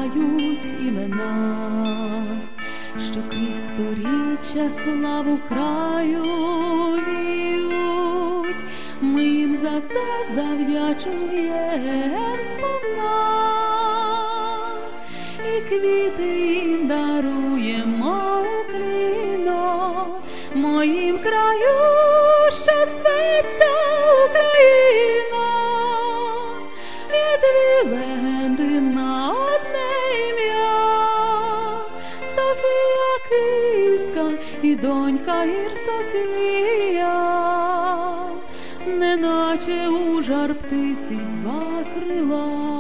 знають імена, що крізь сторіччя славу краю віють. Ми їм за це завдячуєм сповна, і квіти їм даруємо уклінно, моїм краю, що зветься Україна. І дві легенди на одне ім'я, Софія Київська і донька Гір Софія, неначе у жар птиці два крила.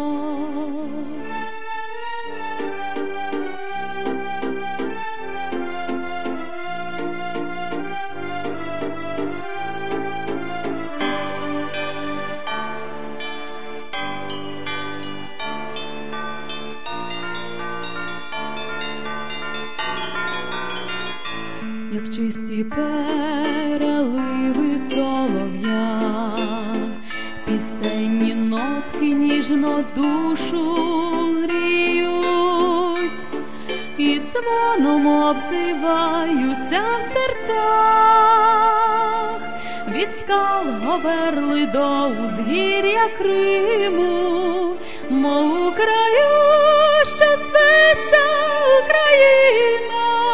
Як чисті переливи солов'я, пісенні нотки ніжно душу гріють, і дзвоном обзиваються в серцях, від скал Говерли до узгір'я Криму, мов у краю, що зветься Україна.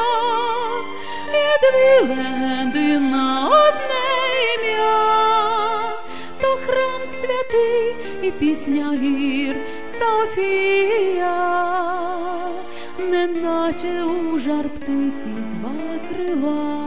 Дві легенди на одне ім'я, то храм святий і пісня гір Софія, неначе у жар птиці два крила.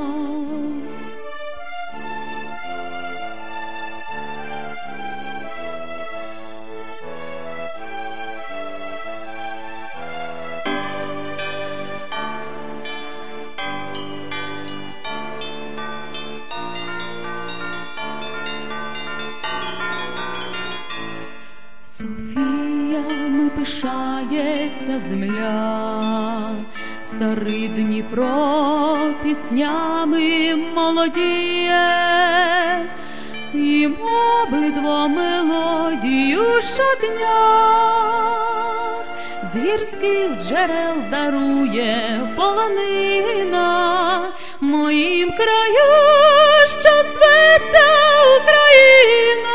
Софіями пишається земля, старий Дніпро піснями молодіє, їм обидва мелодію щодня, з гірських джерел дарує полонина, моїм краю, що зветься Україна.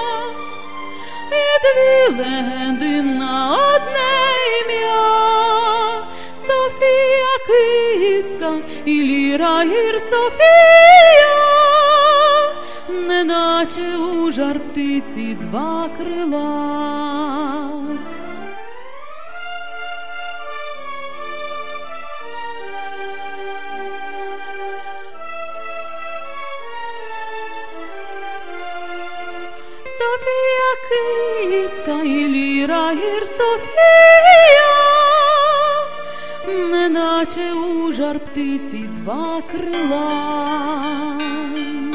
Дві легенди на одне ім'я, Софія Київська і Ліра Гір Софія, неначе у жар птиці два крила. Софія Київська і Ліра Гір Софія, неначе у жар птиці два крила.